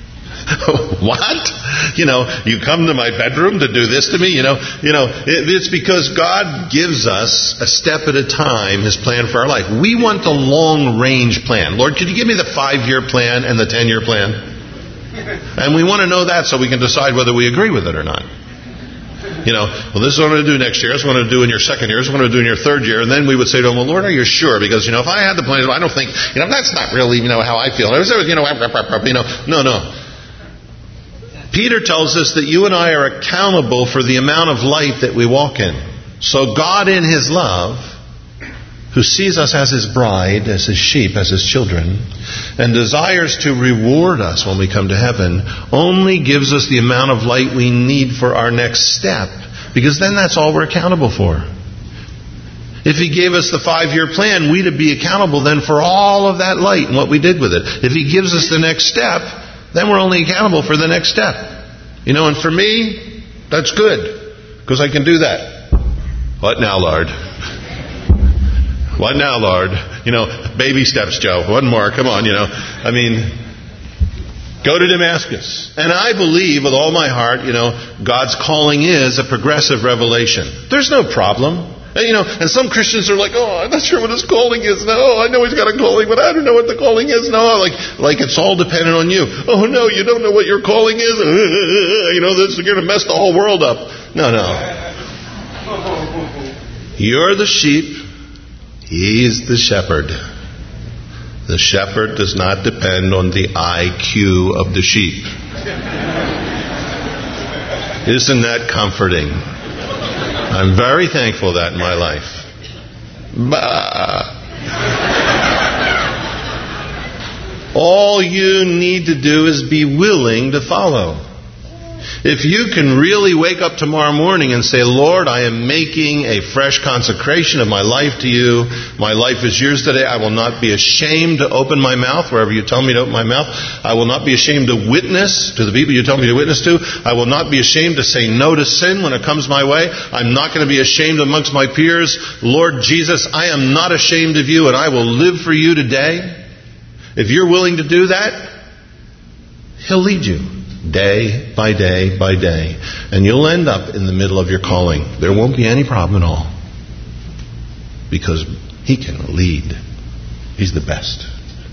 What? You know, you come to my bedroom to do this to me? It's because God gives us a step at a time His plan for our life. We want the long-range plan. Lord, could you give me the 5-year plan and the 10-year plan? And we want to know that so we can decide whether we agree with it or not. You know, well, this is what I'm going to do next year. This is what I'm going to do in your second year. This is what I'm going to do in your third year. And then we would say to Him, well, Lord, are you sure? Because, you know, if I had the plan, I don't think, you know, that's not really, you know, how I feel. No. Peter tells us that you and I are accountable for the amount of light that we walk in. So God in His love, who sees us as His bride, as His sheep, as His children, and desires to reward us when we come to heaven, only gives us the amount of light we need for our next step, because then that's all we're accountable for. If He gave us the 5-year plan, we'd be accountable then for all of that light and what we did with it. If He gives us the next step, then we're only accountable for the next step. You know, and for me, that's good, because I can do that. What now, Lord? What now, Lord? You know, baby steps, Joe. One more, come on, you know. I mean, go to Damascus. And I believe with all my heart, you know, God's calling is a progressive revelation. There's no problem. And, you know, and some Christians are like, oh, I'm not sure what His calling is. No, I know He's got a calling, but I don't know what the calling is. No, like it's all dependent on you. Oh, no, you don't know what your calling is. You know, this is going to mess the whole world up. No. You're the sheep. He's the shepherd. The shepherd does not depend on the IQ of the sheep. Isn't that comforting? I'm very thankful that in my life. All you need to do is be willing to follow. If you can really wake up tomorrow morning and say, Lord, I am making a fresh consecration of my life to you. My life is yours today. I will not be ashamed to open my mouth wherever you tell me to open my mouth. I will not be ashamed to witness to the people you tell me to witness to. I will not be ashamed to say no to sin when it comes my way. I'm not going to be ashamed amongst my peers. Lord Jesus, I am not ashamed of you, and I will live for you today. If you're willing to do that, He'll lead you. Day by day by day. And you'll end up in the middle of your calling. There won't be any problem at all. Because He can lead. He's the best.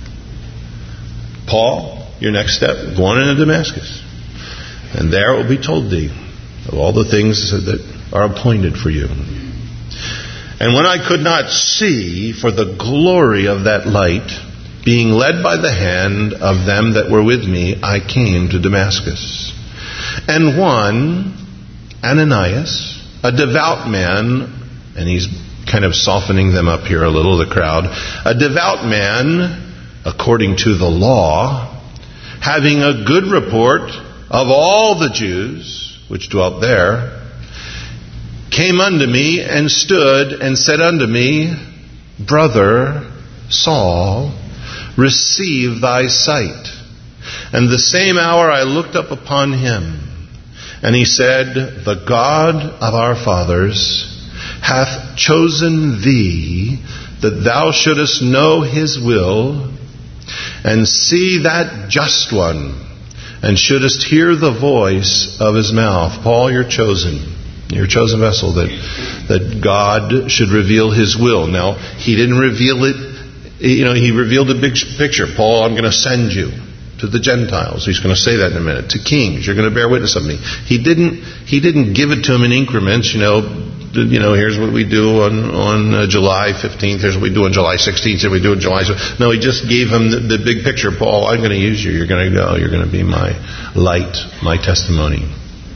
Paul, your next step, go on into Damascus. And there it will be told thee of all the things that are appointed for you. And when I could not see for the glory of that light, being led by the hand of them that were with me, I came to Damascus. And one, Ananias, a devout man, and he's kind of softening them up here a little, the crowd, a devout man, according to the law, having a good report of all the Jews which dwelt there, came unto me and stood and said unto me, Brother Saul, receive thy sight. And the same hour I looked up upon him, and he said, The God of our fathers hath chosen thee, that thou shouldest know his will, and see that just one, and shouldest hear the voice of his mouth. Paul, you're chosen. You're a chosen vessel that God should reveal his will. Now, he didn't reveal it. He revealed the big picture. Paul, I'm going to send you to the Gentiles. He's going to say that in a minute. To kings, you're going to bear witness of me. He didn't give it to him in increments. Here's what we do on July 15th. Here's what we do on July 16th. Here's what we do on July. No, he just gave him the big picture. Paul, I'm going to use you. You're going to go. You're going to be my light, my testimony.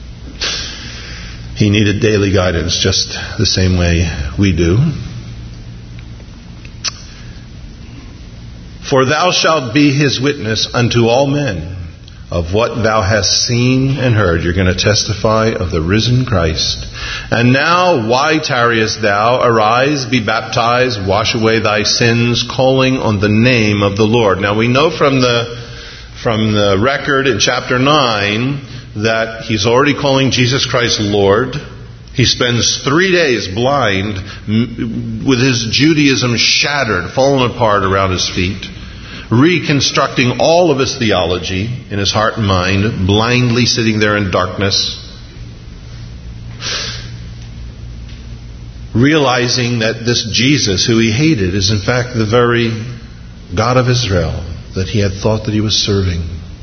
He needed daily guidance just the same way we do. For thou shalt be his witness unto all men of what thou hast seen and heard. You're going to testify of the risen Christ. And now, why tarriest thou? Arise, be baptized, wash away thy sins, calling on the name of the Lord. Now we know from the record in chapter 9 that he's already calling Jesus Christ Lord. He spends 3 days blind, with his Judaism shattered, fallen apart around his feet, reconstructing all of his theology in his heart and mind, blindly sitting there in darkness, realizing that this Jesus who he hated is in fact the very God of Israel that he had thought that he was serving.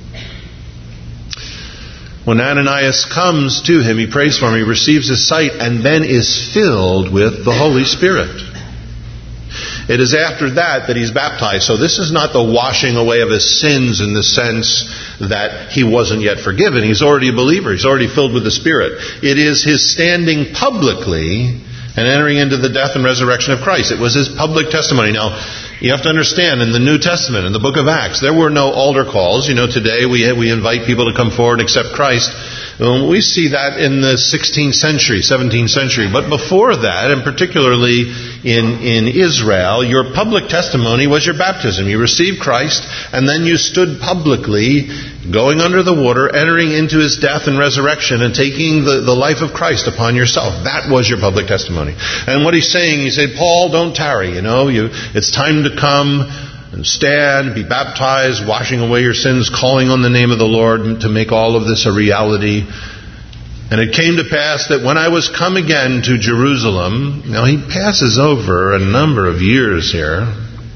When Ananias comes to him, he prays for him, he receives his sight, and then is filled with the Holy Spirit. It is after that he's baptized. So this is not the washing away of his sins in the sense that he wasn't yet forgiven. He's already a believer. He's already filled with the Spirit. It is his standing publicly and entering into the death and resurrection of Christ. It was his public testimony. Now, you have to understand, in the New Testament, in the book of Acts, there were no altar calls. Today we invite people to come forward and accept Christ. We see that in the 16th century, 17th century. But before that, and particularly in Israel, your public testimony was your baptism. You received Christ, and then you stood publicly, going under the water, entering into his death and resurrection, and taking the life of Christ upon yourself. That was your public testimony. And what he's saying, he said, Paul, don't tarry. It's time to come and stand, be baptized, washing away your sins, calling on the name of the Lord to make all of this a reality. And it came to pass that when I was come again to Jerusalem, now he passes over a number of years here,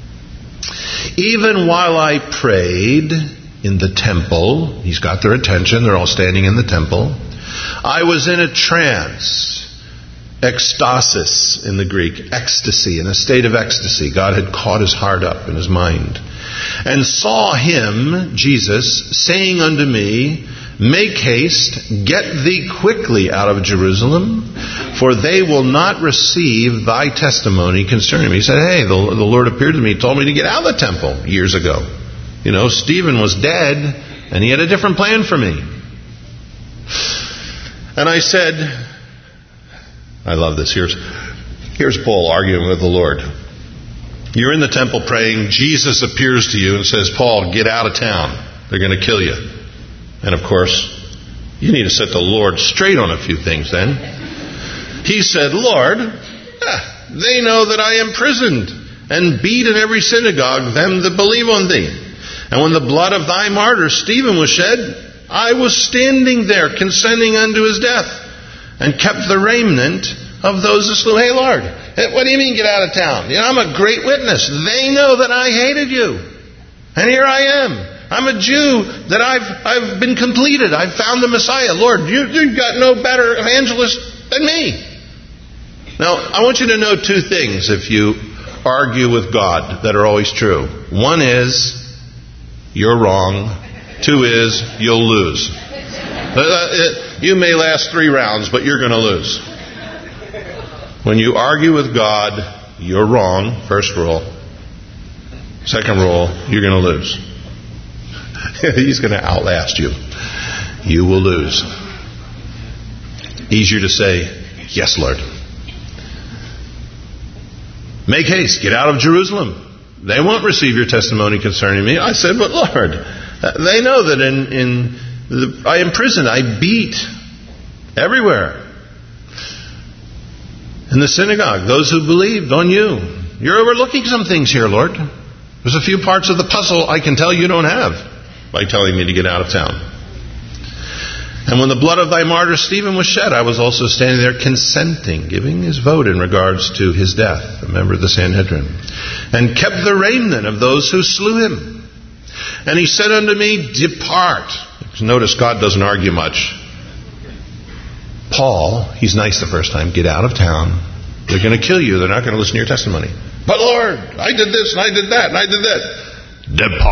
even while I prayed in the temple, he's got their attention, they're all standing in the temple, I was in a trance. Ecstasis in the Greek, ecstasy, in a state of ecstasy. God had caught his heart up in his mind. And saw him, Jesus, saying unto me, make haste, get thee quickly out of Jerusalem, for they will not receive thy testimony concerning me. He said, hey, the Lord appeared to me, told me to get out of the temple years ago. Stephen was dead, and he had a different plan for me. And I said, I love this. Here's Paul arguing with the Lord. You're in the temple praying. Jesus appears to you and says, Paul, get out of town. They're going to kill you. And of course, you need to set the Lord straight on a few things then. He said, Lord, they know that I am imprisoned and beat in every synagogue them that believe on thee. And when the blood of thy martyr Stephen was shed, I was standing there consenting unto his death, and kept the remnant of those that slew. Hey, Lord, what do you mean get out of town? I'm a great witness. They know that I hated you. And here I am. I'm a Jew that I've been completed. I've found the Messiah. Lord, you've got no better evangelist than me. Now, I want you to know two things if you argue with God that are always true. One is, you're wrong. Two is, you'll lose. You may last 3 rounds, but you're going to lose. When you argue with God, you're wrong, first rule. Second rule, you're going to lose. He's going to outlast you. You will lose. Easier to say, yes, Lord. Make haste, get out of Jerusalem. They won't receive your testimony concerning me. I said, but Lord, they know that I imprisoned, I beat everywhere. in the synagogue, those who believed on you. You're overlooking some things here, Lord. There's a few parts of the puzzle I can tell you don't have by telling me to get out of town. And when the blood of thy martyr Stephen was shed, I was also standing there consenting, giving his vote in regards to his death, a member of the Sanhedrin, and kept the raiment of those who slew him. And he said unto me, depart. Notice God doesn't argue much. Paul, he's nice the first time, get out of town. They're going to kill you. They're not going to listen to your testimony. But Lord, I did this and I did that and I did that.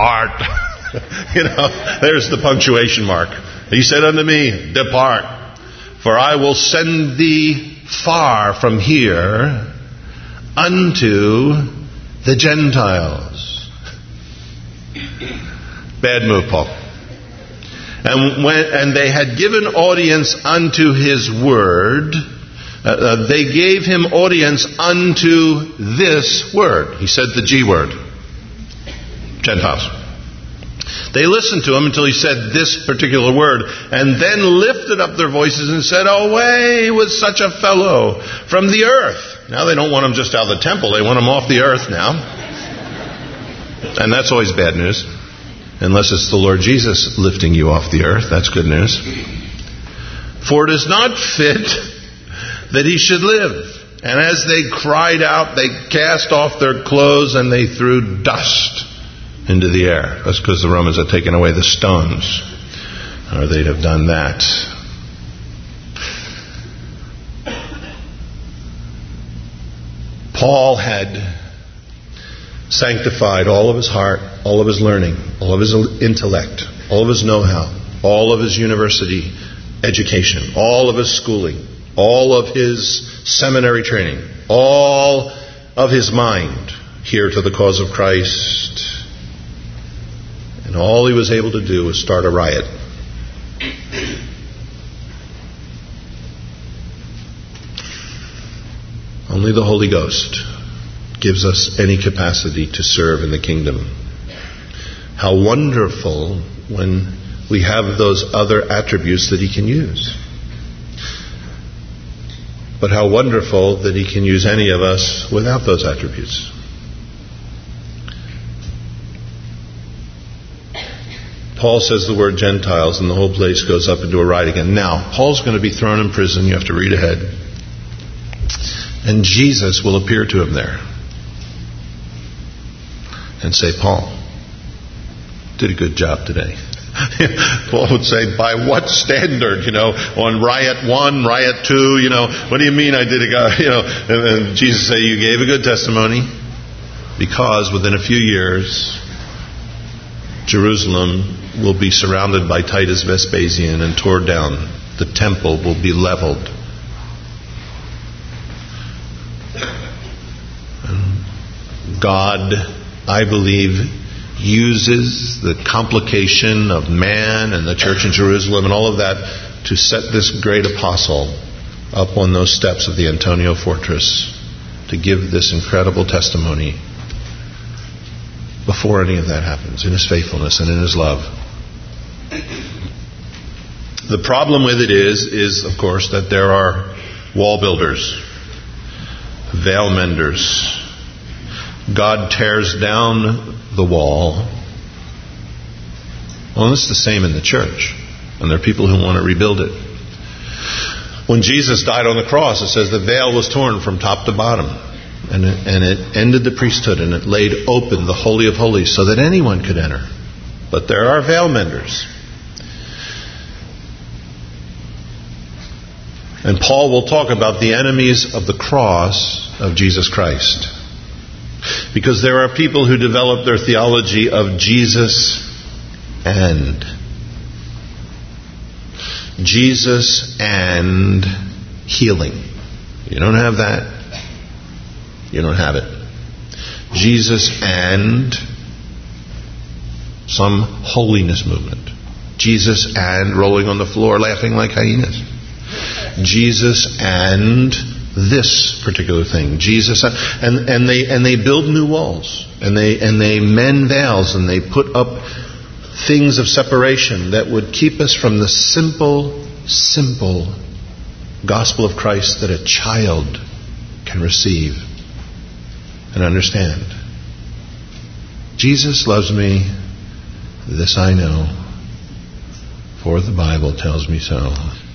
Depart. There's the punctuation mark. He said unto me, depart, for I will send thee far from here unto the Gentiles. Bad move, Paul. And they had given audience unto his word. They gave him audience unto this word. He said the G word. Gentiles. They listened to him until he said this particular word, and then lifted up their voices and said, away with such a fellow from the earth. Now they don't want him just out of the temple. They want him off the earth now. And that's always bad news. Unless it's the Lord Jesus lifting you off the earth. That's good news. For it is not fit that he should live. And as they cried out, they cast off their clothes and they threw dust into the air. That's because the Romans had taken away the stones, or they'd have done that. Paul had sanctified all of his heart, all of his learning, all of his intellect, all of his know-how, all of his university education, all of his schooling, all of his seminary training, all of his mind here to the cause of Christ. And all he was able to do was start a riot. Only the Holy Ghost gives us any capacity to serve in the kingdom. How wonderful when we have those other attributes that he can use. But how wonderful that he can use any of us without those attributes. Paul says the word Gentiles and the whole place goes up into a riot again. Now, Paul's going to be thrown in prison. You have to read ahead. And Jesus will appear to him there and say, Paul, did a good job today. Paul would say, by what standard? On riot 1, riot 2, what do you mean I did a good, and Jesus say, you gave a good testimony, because within a few years, Jerusalem will be surrounded by Titus Vespasian and tore down. The temple will be leveled. God, I believe, uses the complication of man and the church in Jerusalem and all of that to set this great apostle up on those steps of the Antonia Fortress to give this incredible testimony before any of that happens, in his faithfulness and in his love. The problem with it is of course, that there are wall builders, veil menders. God tears down the wall. Well, it's the same in the church. And there are people who want to rebuild it. When Jesus died on the cross, it says the veil was torn from top to bottom. And it ended the priesthood, and it laid open the Holy of Holies so that anyone could enter. But there are veil menders. And Paul will talk about the enemies of the cross of Jesus Christ. Because there are people who develop their theology of Jesus and healing. You don't have that, you don't have it. Jesus and some holiness movement. Jesus and rolling on the floor laughing like hyenas. Jesus and this particular thing. Jesus and they build new walls, and they mend veils, and they put up things of separation that would keep us from the simple gospel of Christ that a child can receive and understand. Jesus loves me, this I know, for the Bible tells me so.